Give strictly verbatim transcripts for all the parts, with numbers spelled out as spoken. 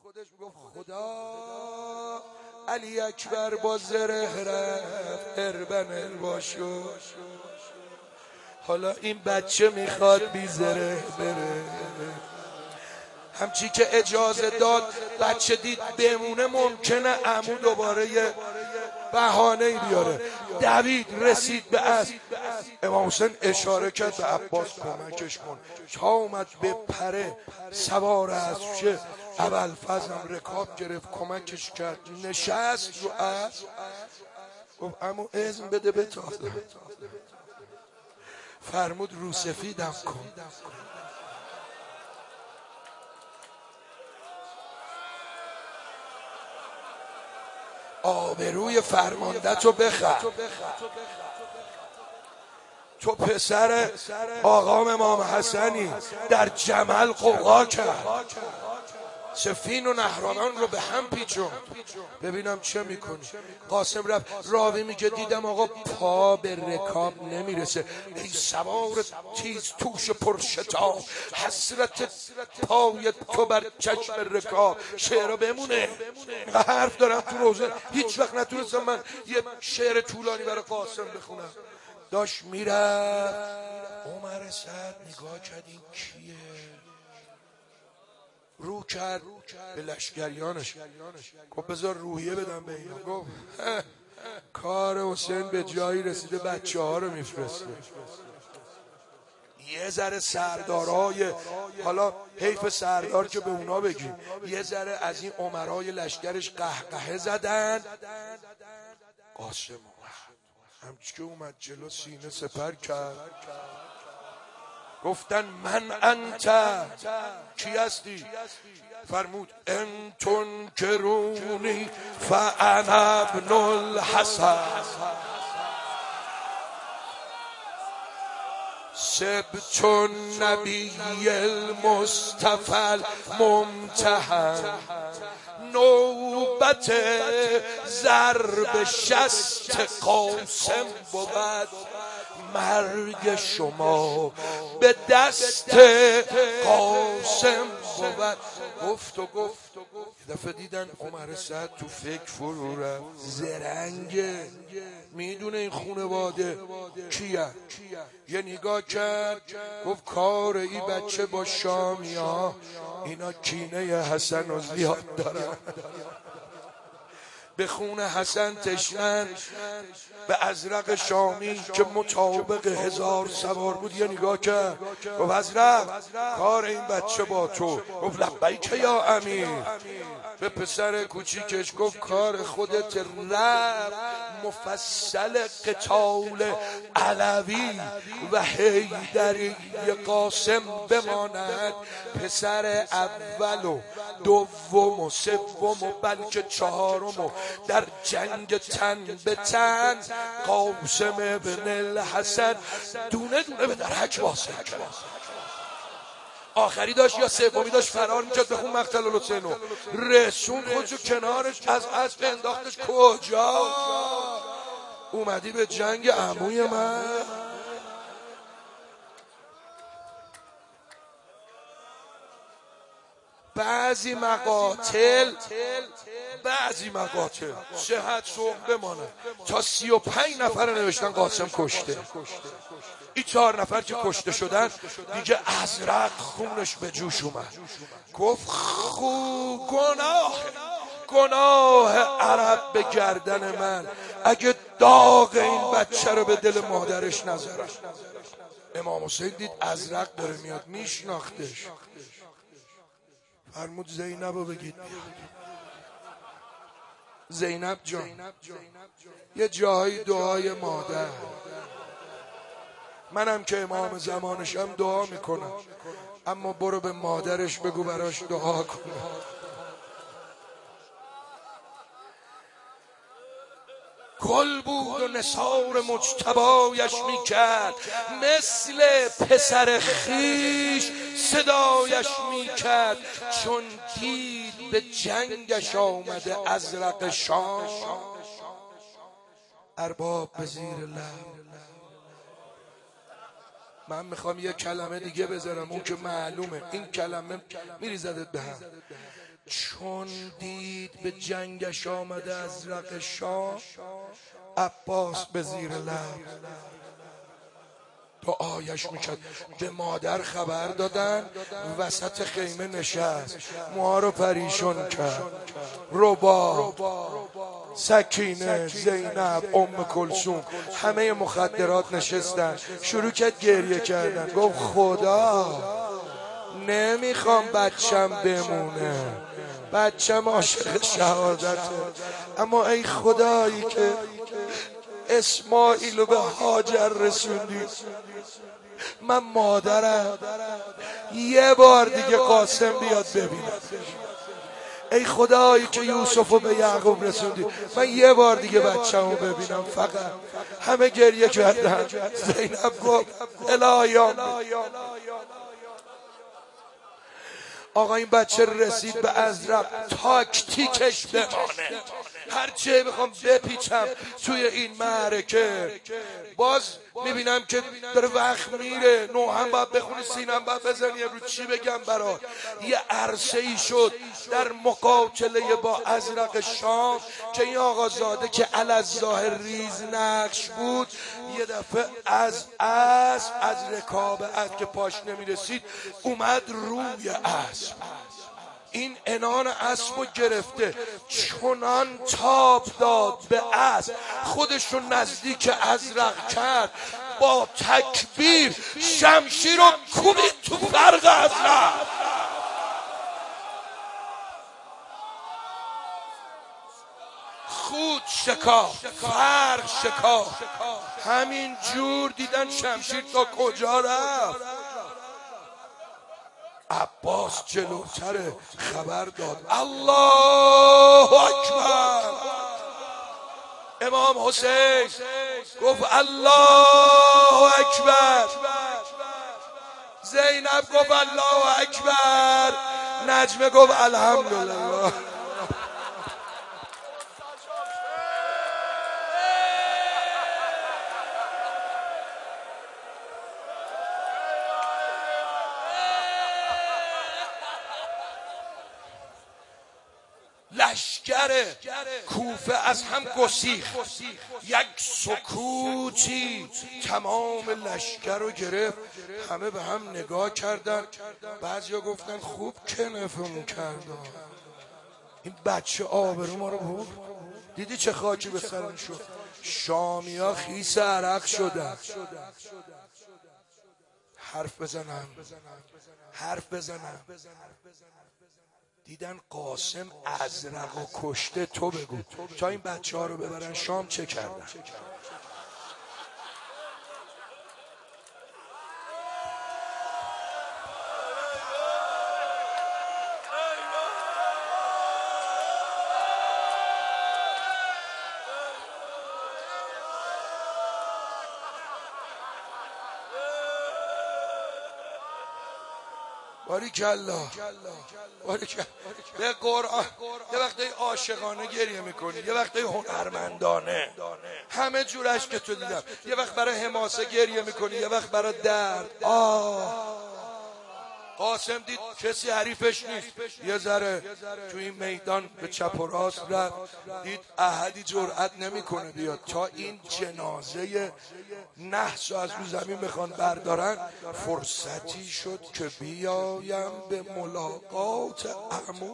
خودش میگفت خدا علی اکبر با زره رفت اربن باشو، حالا این بچه میخواد بی زره بره. همچی که اجازه داد بچه دید بمونه ممکنه عمو دوباره یه بهانه‌ای بیاره، دوید رسید به اسب. امام حسین اشاره کرد به عباس کمکش کن. تا اومد به پره سوار اسب شه، ابوالفضل هم رکاب گرفت کمکش کرد، نشست رو اسب. گفت عمو اذن بده بتازم. فرمود رو سفیدم کن. آبروی فرمانده‌تو بخر. تو پسر آقام امام حسنی در جمل قوقا کرد، سفین و نهرانان رو به هم پیچون، ببینم چه میکنی. قاسم رفت، راوی میگه دیدم آقا پا به رکاب نمیرسه. ای سوار تیز توش پرشتاب، حسرت پای تو بر چشم رکاب. شعر بمونه، حرف دارم تو روزه، هیچ وقت نتونستم من یه شعر طولانی برای قاسم بخونم. داشت میرفت، عمر سعد نگاه کرد این کیه، رو کرد به لشکریانش، گفت بذار روحیه بدم به اینا. گفت کار حسین به جایی رسیده بچه ها رو میفرسته. یه ذره سردارای، حالا حیف سردار که به اونا بگیم، یه ذره از این عمرای لشکرش قهقهه زدن. قاسم اومد، همچی که اومد جلو سینه سپر کرد. گفتن من انت، کی هستی؟ فرمود ان تنکرونی فانا ابن الحسن سبت النبی المصطفى الممتحن. نوبت ضرب شست قاسم بود، مرگ شما به دست قاسم بود. گفت و گفت یه دفعه دیدن عمر سعد تو فکر فرو رفت، زرنگه، میدونه این خونواده کیه. یه نگاه کرد، گفت کار این بچه با شامی ها، اینا کینه حسن و زیاد دارن، به خون حسن تشنن. به ازرق شامی که مطابق هزار سوار بود یه نگاه کرد، گفت ازرق کار این بچه با تو. گفت لبیک یا امیر. به پسر کوچیکش گفت کار خودت، رفت مفصل قتال علوی و حیدری قاسم بماند. پسر اول و دوم و سوم و بلکه چهارم و در جنگ تن به تن قاسم ابن الحسن دونه دونه به درک واصل کرد. آخری داشت یا سومی داشت فرار میکرد به خون مقتل الحسینو، رسون خودشو کنارش از اسب انداختش. کجا اومدی به جنگ عموی من؟ بعضی مقاتل بعضی مقاتل صحت سوق بمانه، تا سی و پنج نفر نوشتن قاسم کشته. این چهار نفر که کشته شدن دیگه ازرق خونش به جوش اومد. گفت خو گناه گناه عرب به گردن من، اگه داغ این بچه رو به دل مادرش نذارم. امام حسین دید ازرق داره میاد، میشناختش. فرمود زینب رو بگید. زینب جان، یه جایی دعای مادر، منم که امام زمانشم دعا میکنم، اما برو به مادرش بگو براش دعا کنه. گل بود و نثار مجتبایش میکرد، مثل پسر خیش صدایش میکرد. چون دید به جنگش آمده ازرق شام، ارباب به زیر لب. من میخوام یه کلمه دیگه بذارم، اون که معلومه این کلمه میریزدت به هم. چون دید به جنگش آمده ازرق شاه، عباس به زیر لب دعایش میکرد. به مادر خبر دادن، وسط خیمه نشست، موها رو پریشون کرد. ربا، سکینه، زینب، ام کلثوم، همه مخدرات نشستن، شروع کرد گریه کردن. گفت خدا نمیخوام بچم بمونه، بچم عاشق شهادته، اما ای خدایی که اسماعیل رو به هاجر رسوندی، من مادرم یه بار دیگه قاسم بیاد ببینم. ای خدایی که یوسف رو به یعقوب رسوندی، من یه بار دیگه بچه‌مو ببینم فقط. همه گریه کردن. زینب گفت الهیان آقا این بچه رسید به ازرق، تاکتیکش بمانه، هرچه بخوام بپیچم توی این معرکه. باز میبینم که داره وقت میره، نوهم باید بخونی، سینم باید بزنی، رو چی بگم برات. یه عرصه ای شد در مقاتله با ازرق شام که این آقازاده که الظاهر ریز نقش بود، یه دفعه از اسب، از رکاب اسب که پاش نمیرسید، اومد روی اسب. این عنان اسب رو گرفته، چنان تاب داد به اسب، خودشون نزدیک ازرق کرد، با تکبیر شمشیر رو کوبید تو فرق ازرق. خود شکا، فرق شکا، همین جور دیدن شمشیر تا کجا رفت. عباس جلوتر خبر داد، الله اکبر. امام حسین گفت الله اکبر، زینب گفت الله اکبر، نجمه گفت الحمدلله. لشکر کوفه از هم گسیخت، یک سکوتی تمام لشکر رو گرفت. همه به هم نگاه کردن، بعضیا گفتن خوب کنفمون کرد، این بچه آبرو ما رو برد. دیدی چه خاکی به سرم شد؟ شامی ها خیس عرق شدن. حرف بزنم حرف بزنم دیدن قاسم ازرق و کشته، تو بگو تا این بچه ها رو ببرن شام چه کردن؟ باریکالله باریکالله. به قرآن یه وقتی عاشقانه گریه میکنی، یه وقتی هنرمندانه، همه جورش که تو دیدم. یه وقت برای حماسه گریه میکنی، یه وقت برای درد. آه قاسم دید کسی حریفش نیست، یه ذره تو این میدان به چپ و راست رفت، دید احدی جرأت نمیکنه بیاد تا این جنازه نحس از رو زمین بخوان بردارن. فرصتی شد که بیایم به ملاقات عمو.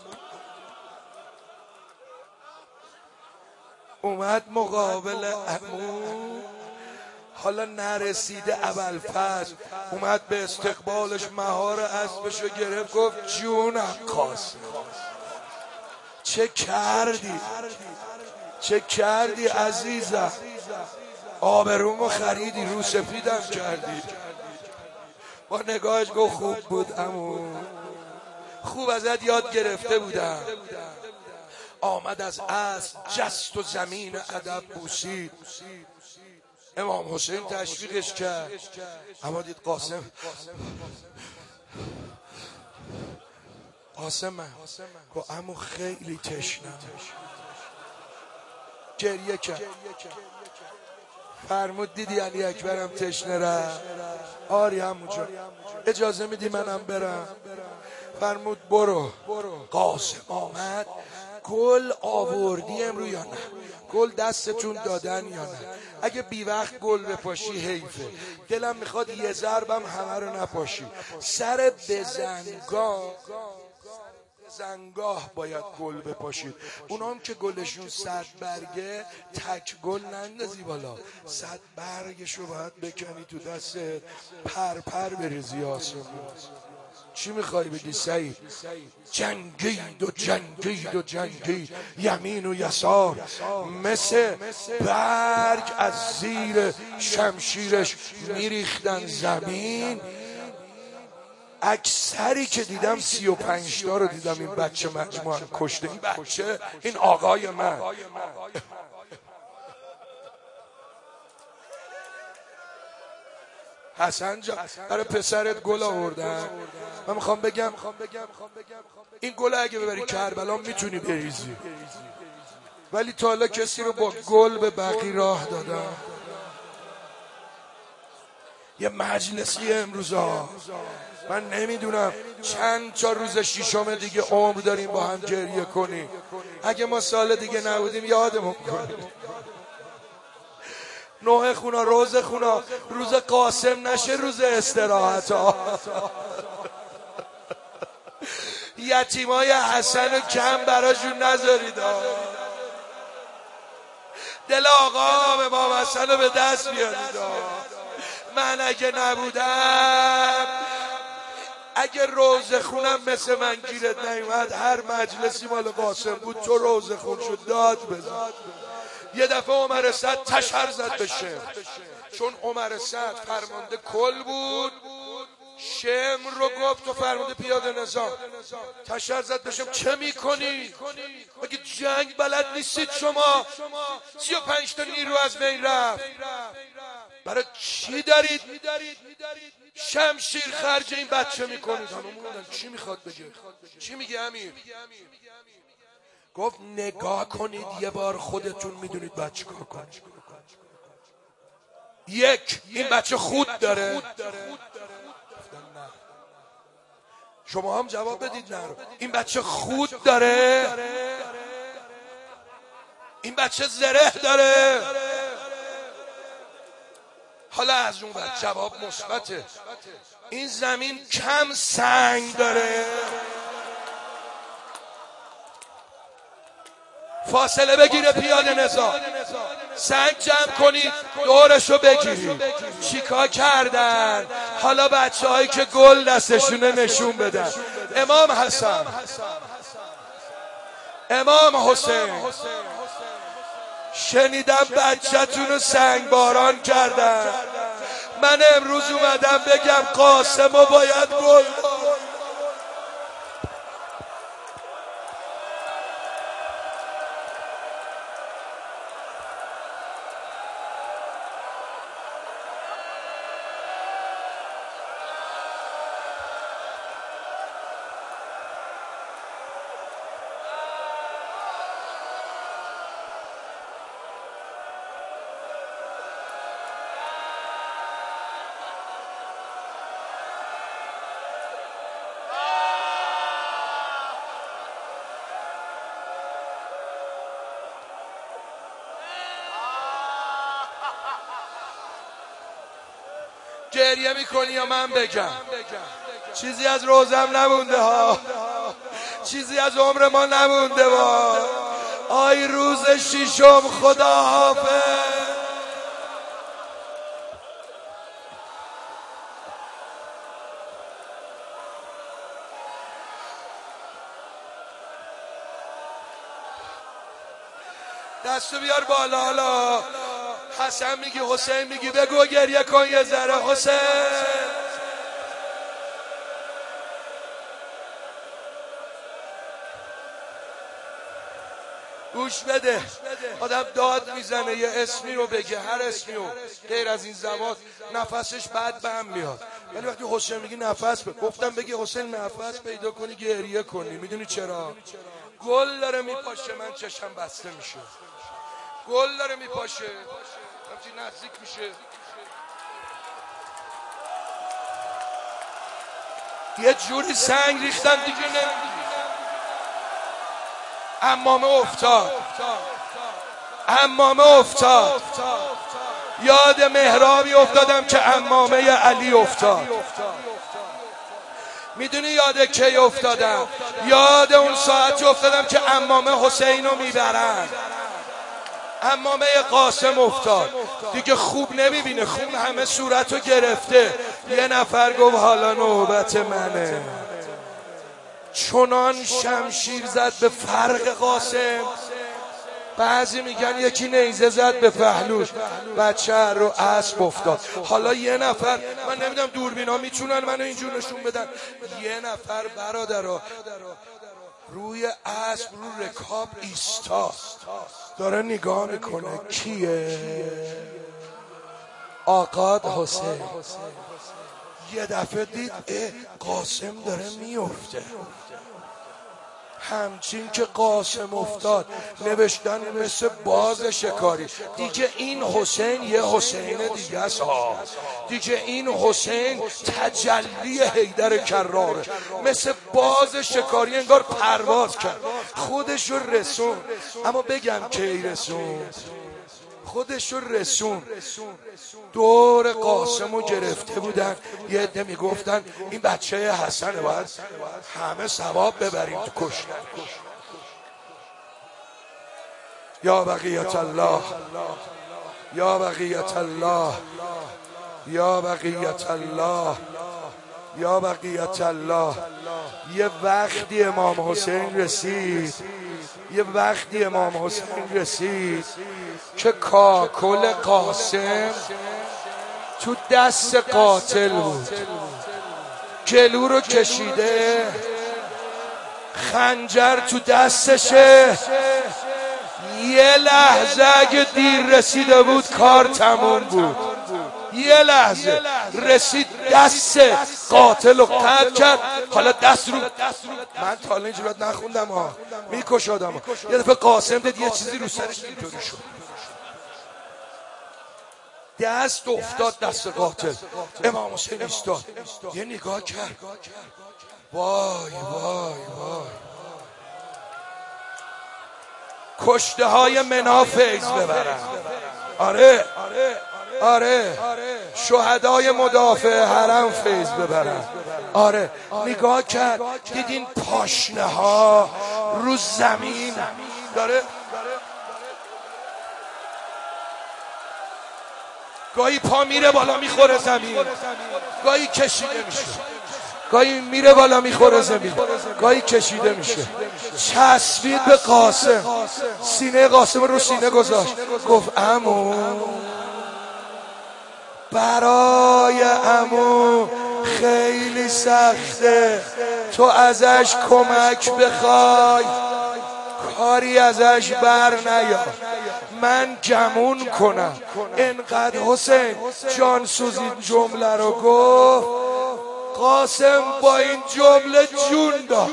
اومد مقابل عمو، حالا نرسیده ابوالفضل، اومد به استقبالش، مهار اسبشو گرفت، گفت جونم قاسم، چه کردی چه کردی عزیزم، آبرومو خریدی، رو سفیدم کردی. با نگاهش گفت خوب بود عمو، خوب ازت یاد گرفته بودم. آمد از اسب، جست و زمین ادب بوسید. امام حسین تشویقش کرد، اما دید قاسم قاسم من گفت عمو خیلی تشنم، گریه کرد. فرمود دیدی علی اکبرم تشنه رفت؟ آری عمو جان، اجازه میدی منم برم؟ فرمود برو. قاسم آمد گل آوردی امرو یا نه؟ گل دستتون دادن یا نه؟ اگه بی وقت گل بپاشی حیفه. دلم میخواد یه ضربم همه رو نپاشی. سر بزنگاه زنگاه باید گل بپاشید. اونام که گلشون صد برگه تک گل نندازی بالا، صد برگشو باید بکنی تو دست، پر پر بریزی آسمون. چی میخوای بگی سعید؟ جنگید و جنگید و جنگید یمین و یسار، مثل برگ از زیر شمشیرش میریختن زمین. اکثری که دیدم سی و پنج تا رو دیدم این بچه مجموعه کشته. این بچه، این آقای من حسن جان برای پسرت گل آوردن. من میخوام بگم این گل اگه ببری کربلا میتونی بریزی، ولی تا حالا کسی رو با گل به بقی راه دادن؟ یه مجلسی امروزا من نمیدونم چند تا روز شیشم دیگه عمر داریم با هم گریه کنیم. اگه ما سال دیگه نبودیم یادمون کنیم. نوح خونا روز خونا روز قاسم نشه روز استراحت ها. یتیمای حسن رو کم براشون نذارید. دل آقا امام حسن رو به دست بیارید. من اگه نبودم، اگه روزه خونم مثل من گیرت نیومد، هر مجلسی مال قاسم بود تو روزه خون شد داد بزن. یه دفعه عمر سعد تشر زد به شمر، چون عمر سعد فرمانده کل بود، شمر رو گفت تو فرمانده پیاده نظام. تشر زد به شمر چه میکنی؟ مگه جنگ بلد نیستید شما؟ سی و پنج تا نیرو از بین رفت، برای چی دارید شمشیر خرج این بچه میکنید؟ همون چی میخواد بگه؟ چی میگه امیر؟ گفت نگاه کنید یه بار خودتون میدونید بچه کار کنید. یک، این بچه خود داره؟ شما هم جواب بدید نه. این بچه خود داره؟ این بچه زره داره؟ حالا از اون وقت جواب مثبته. این زمین کم سنگ داره؟ فاصله بگیره پیاده نظام، سنگ جمع کنید دورشو بگیرید. چیکار کردن؟ حالا بچه هایی که گل دستشونه نشون بدن. امام حسن، امام حسین، شنیدم بچه‌تون رو سنگ باران کردن. من امروز اومدم بگم قاسمو باید گل. گریه میکنی یا من بگم؟ چیزی از روزم نمونده ها، چیزی از عمر ما نمونده وا. آی روز شیشم خدا حافظ. دستو بیار بالا. حالا حسن میگی حسین میگی بگو گریه کن یه ذره حسین. گوش بده، آدم داد میزنه یه اسمی رو بگه، هر اسمی رو غیر از این زبان نفسش بعد به هم میاد، ولی وقتی حسین میگی نفس بده، گفتم بگی حسین نفس پیدا کنی گریه کنی. میدونی چرا؟ گل داره میپاشه، من چشم بسته میشه. گل داره میپاشه، وقتی نزدیک میشه یه جوری سنگ ریختن دیگه نمیدونی. عمامه افتاد عمامه افتاد یاد محرابی افتادم که عمامه علی افتاد. میدونی یاد کی افتادم؟ یاد اون ساعت افتادم که عمامه حسین رو میبرن. عمامه قاسم افتاد دیگه خوب نمیبینه، خون همه صورت رو گرفته. یه نفر گفت حالا نوبت منه. چنان شمشیر زد به فرق قاسم، بعضی میگن یکی نیزه زد به پهلوش، بچه رو اسب افتاد. حالا یه نفر، من نمیدونم دوربینا میتونن منو اینجور نشون بدن، یه نفر برادرها روی اسب رو رکاب ایستا داره نگاه میکنه. کیه؟ آقاد حسین. یه دفعه دید قاسم داره میفته. همچین که قاسم افتاد نوشتن مثل باز شکاری. دیگه این حسین یه حسین دیگه است. دیگه این حسین تجلی حیدر کراره، مثل باز شکاری انگار پرواز کرد، خودش رو رسون. اما بگم کی رسون؟ خودش رو رسون. دور قاسم رو گرفته بودن، یه عده میگفتن این بچه حسنه، باید همه ثواب ببریم تو کشتن. یا بقیت الله، یا بقیت الله، یا بقیت الله، یا بقیت الله. یه وقتی امام حسین رسید، یه وقتی امام حسین رسید که کاکل قاسم تو دست قاتل بود، گلو رو کشیده، خنجر تو دستشه. یه لحظه اگه دیر رسیده بود کار تموم بود. یه لحظه رسید دست قاتل رو قطع کرد. حالا دست رو من تا الان اینجورات نخوندم ها، میکشادم. یه دفعه قاسم دید یه چیزی رو سرش اینطوری شد، دست افتاد دست قاتل. امام حسین ایستاد، یه نگاه کرد. وای وای وای، کشته های منا فیض ببرن. آره آره، شهدای مدافع حرم فیض ببرن. آره، نگاه کرد دید این پاشنه ها رو زمین داره، گاهی پا میره بالا میخوره زمین، گاهی کشیده میشه، گاهی میره بالا میخوره زمین، گاهی کشیده میشه. چسبید به قاسم، سینه قاسم رو سینه گذاشت، گفت عمو، برای عمو خیلی سخته تو ازش کمک بخوای، کاری ازش بر نیا، من گمون کنم. انقدر حسین جان سوزید جمله رو گفت، قاسم با این جمله جون داد.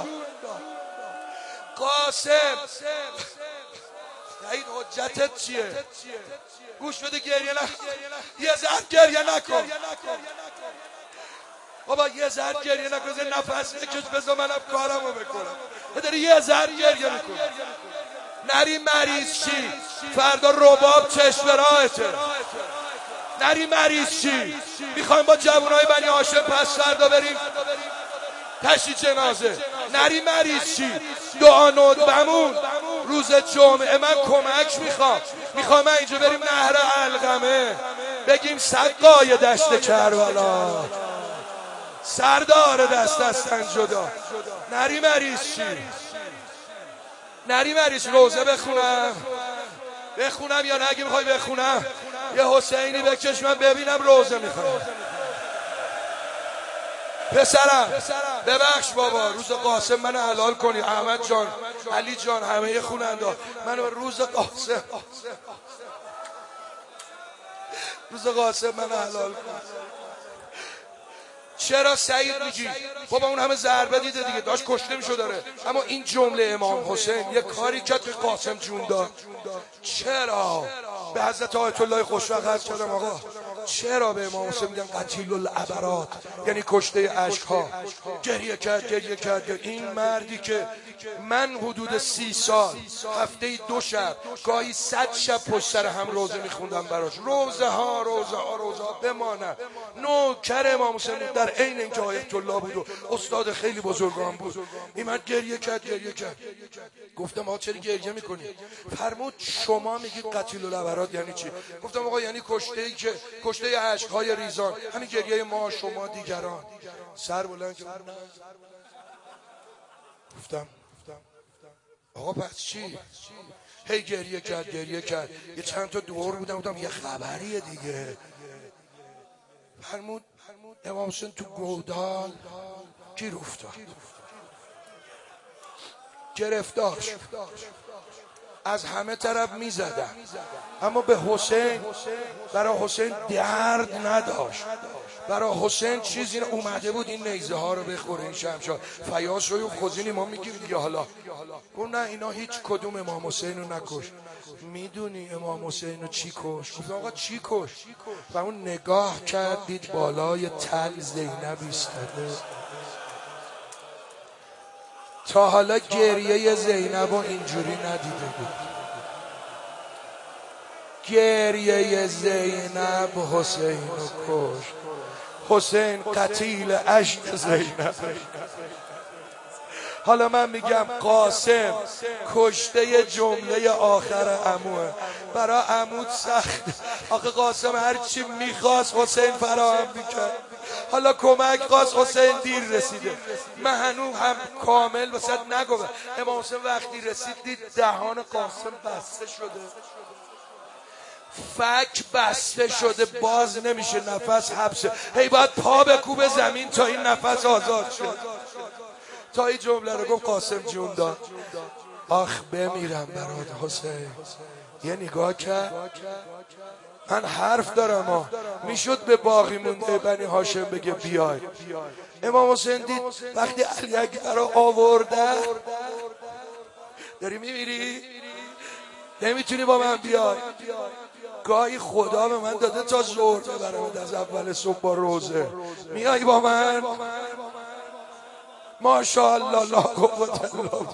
قاسم این حجتت چیه؟ گوش بده، گریه نکن، یه ذره گریه نکن بابا، یه ذره گریه نکن، زیر نفس بکش، بذار منم کارمو بکنم. داری یه ذره گریه میکنی، نری مریض چی؟ فردا رباب چشم راهته. نری مریض چی؟ میخوایم با جوانای بنی هاشم پس فردا بریم تشییع جنازه. نری مریض چی؟ دعا ندبمون روز جمعه. من کمک میخوام، میخوام من اینجا بریم نهر علقمه بگیم سقای دشت کربلا، سردار دست دستن جدا. نری مریض چی؟ نری مریض. روزه بخونم بخونم یا نه؟ اگه میخوای بخونم یه حسینی بکش من ببینم روزه میخوام. پسرم ببخش بابا، روز قاسم منو حلال کنی. احمد جان، علی جان، همه خوننده منو روز قاسم روز قاسم منو حلال کن. چرا سعید میگی؟ بابا اون همه ضربه دیده دیگه، داشت کشته میشو داره. اما این جمله امام حسین یه کاری کرد که قاسم جون داد. چرا؟ به حضرت آیت الله خوشوقت عرض کردم آقا چرا به امام حسین میگن قتیل العبرات، یعنی کشته اشک ها؟ گریه کرد گریه کرد. این مردی که من حدود سی سال هفته دو شب گاهی صد شب پشت سر هم روزه میخوندم براش، روزه ها روزه ها روزه ها بماند. نوکر امام حسین بود، در عین اینکه آیت الله بود و استاد خیلی بزرگان بود. این مرد گریه کرد گریه کرد. گفتم آقا چرا گریه میکنی؟ فرمود شما میگید قتیل العبرات یعنی چی؟ گفتم آقا یعنی کشته ای که کشته اشک های ریزان، همین گریه ما شما دیگران. سر بلند کرد. گفتم آقا پس چی؟ هی گریه کرد گریه کرد. یه چند تا دور بودم بودم یه خبریه دیگه. فرمود امام حسین تو گودال گیر افتاد، گرفتار شد، از همه طرف میزدن، اما به حسین، برای حسین درد نداشت. برای حسین چیزی اومده بود این نیزه ها رو بخوره. این شمشاد فیاض رو خوزینی ما میگیم دیگه. حالا گفت نه اینا هیچ کدوم امام حسین رو نکش. میدونی امام حسین رو چی کش؟ گفت آقا چی کش؟ و اون نگاه کرد دید بالای تل زینب ایستاده. تا حالا گریه زینب رو اینجوری ندیده بود. گریه زینب حسین رو کشت. حسین قتیل عشق زینب. حالا من میگم قاسم کشته جمله آخر عموه. برای عمود سخت. آخه قاسم هرچی میخواست حسین فراهم میکرد. حالا کمک خواست حسین دیر رسیده. من هنوز هم کامل وسط نگوه. امام حسین وقتی رسید دید دهان قاسم بسته شده، فک بسته شده، باز نمیشه، نفس حبسه. هی باید پا بکوبه زمین تا این نفس آزاد شد. تا این جمله رو گفت قاسم جون داد. آخ بمیرم برات حسین. یه نگاه کرد. من حرف دارم ها. میشد به باقی مونده بنی هاشم بگه بیای. امام حسین دید وقتی علی اکبر رو آورده، داری میمیری؟ نمیتونی با من بیای. گاهی خدا به من داده تا ظهر ببرم از اول صبح با روزه. میای با من؟ ماشاءالله لا قوت الا بالله.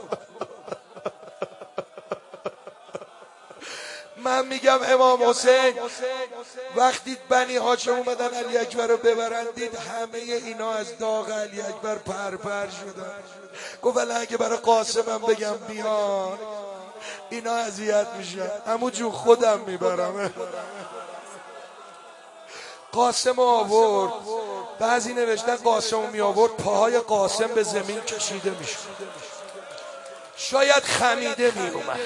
من میگم امام حسین وقتی بنی هاشم اومدن علی اکبر رو ببرن، دید همه اینا از داغ علی اکبر پرپر شدن. گفت ولی اگه برای قاسمم بگم بیان اینا اذیت میشن، عمو جون خودم میبرم. قاسم آورد. بعضی نوشتن قاسم می آورد پاهای قاسم به زمین کشیده میشد، شاید خمیده می اومد.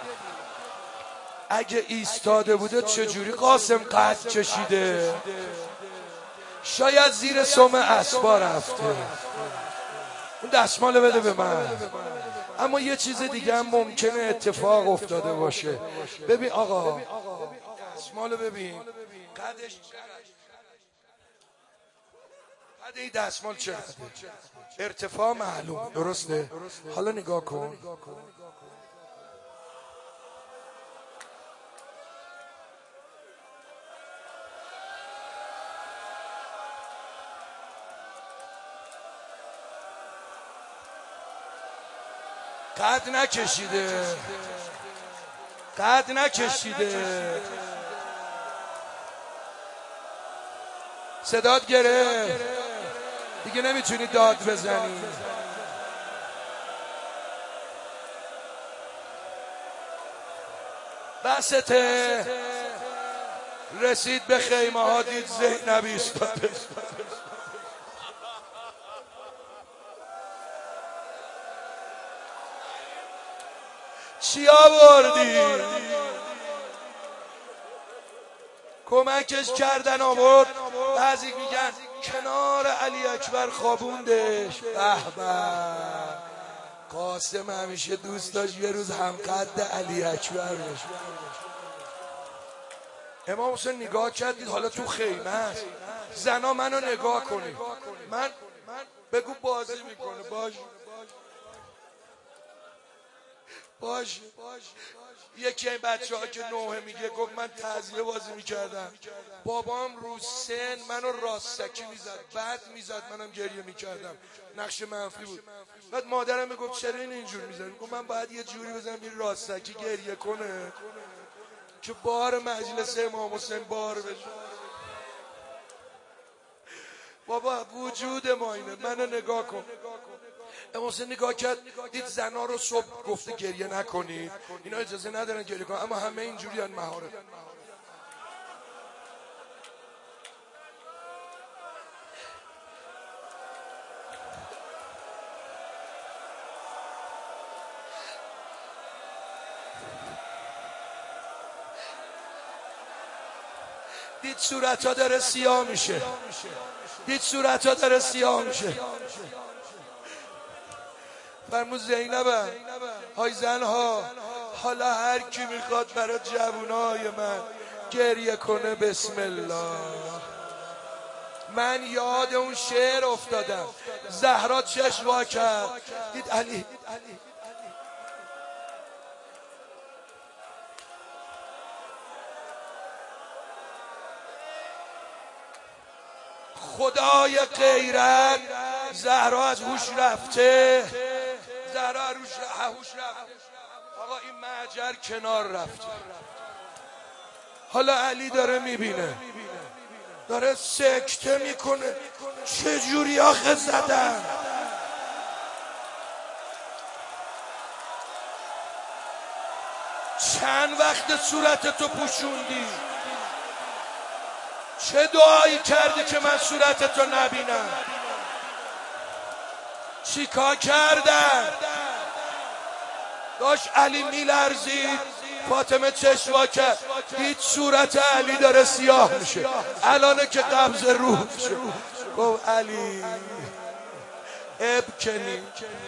اگه ایستاده بوده چجوری قاسم قد کشیده؟ شاید زیر سم اسبا رفته. اون دستمال بده به من. اما یه چیز دیگه هم ممکنه اتفاق افتاده باشه. ببین آقا دستمال ببین قدش قد این دستمال چقدره؟ ارتفاع معلوم، درسته؟ حالا نگاه کن. قد نکشیده، قد نکشیده. صدات گرفت دیگه، نمیتونی داد بزنی. بسته. رسید به خیمه ها دید زینب ایستاده. چی آوردی؟ کمکش کردن آورد. بعضی میگن کنار علی اکبر خوابوندش. به به. قاسم همیشه دوست داشت یه روز هم قد علی اکبر بشه. امام حسین نگاه کردید حالا تو خیمه است. زنا منو نگاه کنید. من بگو بازی میکنه باش. باشه. یکی این بچه ها که نوه میگه گفت من تعزیه بازی میکردم، بابام رو سن منو راستکی میزد، بعد میزد، منم گریه میکردم، نقش منفی بود. بعد مادرم میگفت چرا این اینجور میزد؟ گفت من باید یه جوری بزنم این راستکی گریه کنه که بار مجلس امام حسین بار بشه. بابا وجود ما اینه. منو نگاه کن. امام حسین نگاه کرد دید زنا رو صبح گفته گریه نکنید، اینا اجازه ندارن گریه کنن، اما همه اینجوری هن مهاره. دید صورت ها داره سیاه میشه، دید صورت ها داره سیاه میشه. فرمود زینبم های زنها، حالا هر کی میخواد برای جوونای من گریه کنه بسم الله. من یاد اون شعر افتادم. زهرا چشم وا کرد دید علی. خدای غیرت، زهرا از هوش رفته، زهرا از هوش رفته. آقا این معجر کنار رفته. حالا علی داره میبینه، داره سکته میکنه. چجوری آخه زدن؟ چند وقت صورتتو پوشوندی؟ چه دعایی کردی که من صورتتو نبینم؟ چیکار کردن؟ داشت علی میلرزید. فاطمه چشوا کرد دید صورت علی داره سیاه میشه، الانه که قبض روح میشه. گفت علی ابکنی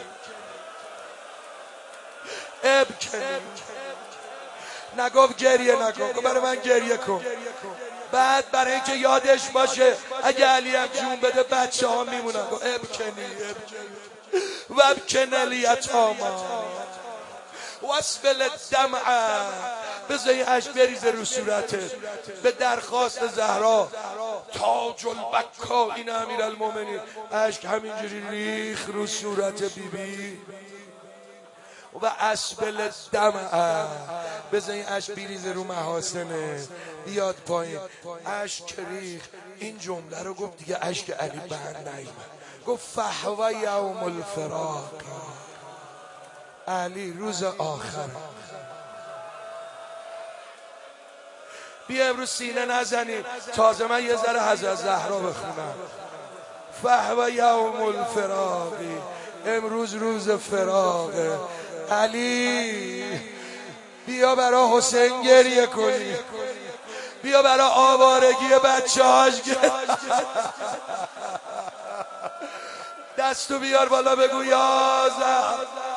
ابکنی. نگفت گریه نکن، گفت برای من گریه کن. بعد برای اینکه یادش باشه اگه علی هم جون بده بچه ها میمونن، گفت ابکنی ابکنی و ابکن الیتاما واسبل الدمع. بذاری اشک بریزه رو صورتت. به درخواست زهرا تاج البکا این امیرالمومنین اشک همینجوری ریخ رو صورت بیبی. و اسبل الدمع، بذاری اشک بریزه رو محاسنه بیاد پایین. اشک ریخ. این جمله رو گفت دیگه اشک علی بند نیامد. گفت فهو یوم الفراق، علی روز آخر. بیا امروز سینه نزنید، تازه من یه ذره حضرت زهرا بخونم. فهو یوم الفراقی، امروز روز فراقه. علی بیا برا حسین گریه کنی، بیا برا آوارگی بچه هاش گریه. دستو بیار بالا بگو یا زهرا.